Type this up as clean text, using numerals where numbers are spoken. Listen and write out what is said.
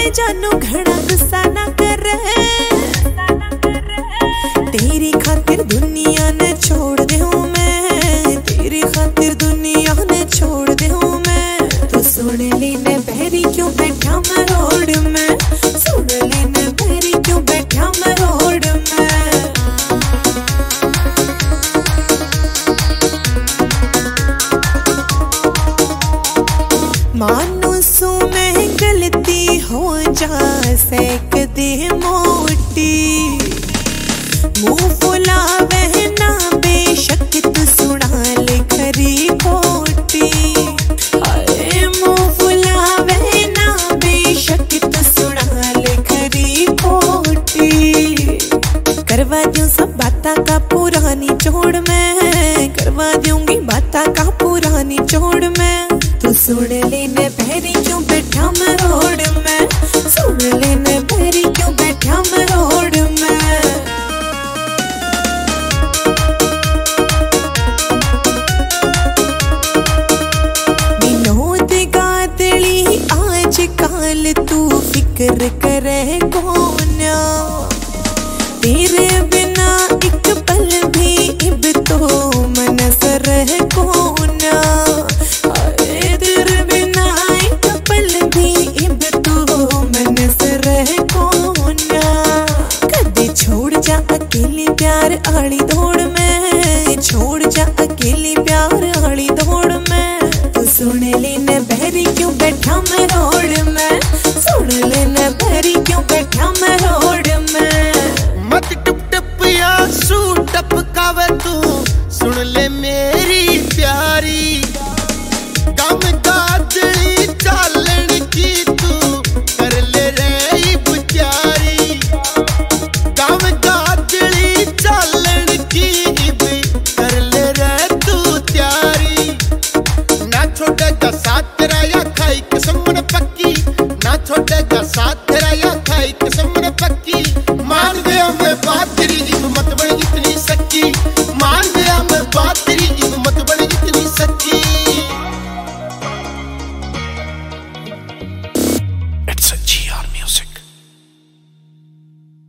जानू घड़ा गुस्सा ना कर, तेरी खातिर दुनिया ने छोड़ दे हूँ मैं, तेरी खातिर दुनिया ने छोड़ दे हूँ मैं। तो सुन लेने पैरी क्यों बैठा मैं रोड में, सुन लेने पैरी क्यों बैठा मैं रोड में। मानूसू में गलती हो जा सेक दे मोटी, मुँह फुलावे ना बेशक तू सुना ले खरी खोटी। अरे मुँह फुलावे ना बेशक तू सुना ले खरी खोटी। करवा दूं सब बाता का पुरानी जोड़ में, करवा दूंगी बाता का पुरानी जोड़ में। तू सुन लेने पैरी क्यों बैठा मैं रोड में, सुन लेने पैरी क्यों बैठा मैं रोड में। विनोद गादड़ी आज काल तू फिक्र करे कोन्या, तेरे बिना एक पल भी इब तो मनस रह कोन्या। तेरे बिना एक पल भी इब तो मनस रह कोन्या। कदे छोड़ जा अकेली प्यार आड़ी दौड़ में, छोड़ जा अकेली प्यार आड़ी दौड़ में। तू सुन लेने बहरी क्यों बैठा मैं रोड में।